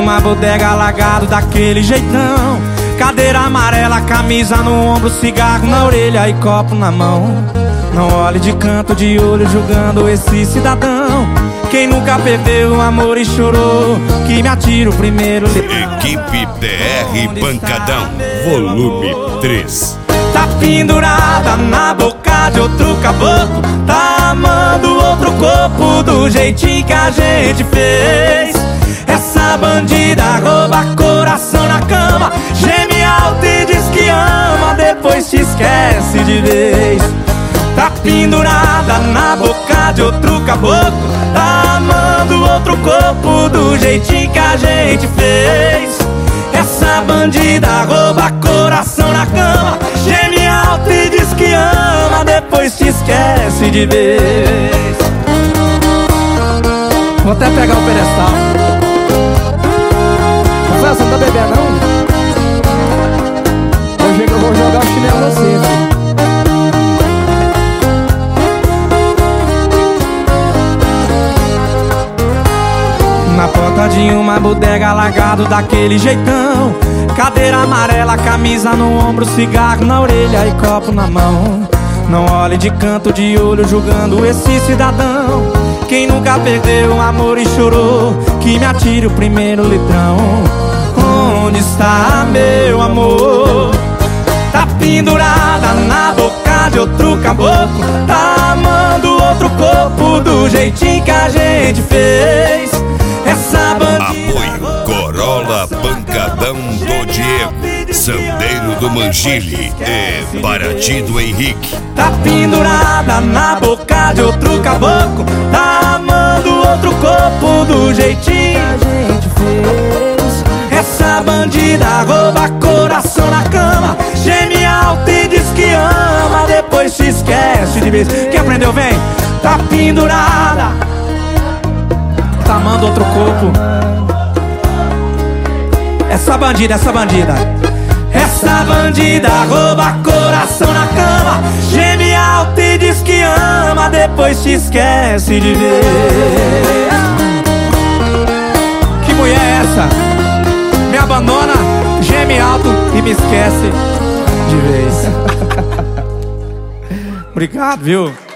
uma bodega alagado daquele jeitão. Cadeira amarela, camisa no ombro, cigarro na orelha e copo na mão. Não olhe de canto de olho julgando esse cidadão. Quem nunca perdeu o amor e chorou, que me atira o primeiro. Equipe BR Pancadão, volume 3. Tá pendurada na boca de outro caboclo, tá amando outro corpo do jeitinho que a gente fez. Essa bandida rouba coração na cama, geme alto e diz que ama, depois te esquece de vez. Tá pendurada na boca de outro caboclo, tá amando outro corpo do jeitinho que a gente fez. Essa bandida rouba coração na cama, geme alto e diz que ama, depois te esquece de vez. Vou até pegar o pedestal. Rafael, você não tá bebendo não? Hoje eu vou jogar o chinelo no você, velho. Na porta de uma bodega alagado daquele jeitão. Cadeira amarela, camisa no ombro, cigarro na orelha e copo na mão. Não olhe de canto de olho julgando esse cidadão. Quem nunca perdeu o amor e chorou, que me atire o primeiro litrão. Onde está meu amor? Tá pendurada na boca de outro caboclo, tá amando outro corpo do jeitinho que a gente fez. Essa bandida. Apoio Corolla Pancadão do Diego, Sandeiro do Mangile e Paraty do Henrique. Tá pendurada na boca de outro caboclo, tá amando outro corpo do jeitinho que a gente fez. Essa bandida rouba coração na cama, geme alto e diz que ama, depois te esquece de vez. Quem aprendeu vem. Tá pendurada, tá amando outro corpo. Essa bandida, essa bandida. Essa bandida rouba coração na cama, geme alto e diz que ama, depois te esquece de ver. Que mulher é essa? Me abandona, geme alto e me esquece de vez. Obrigado, viu?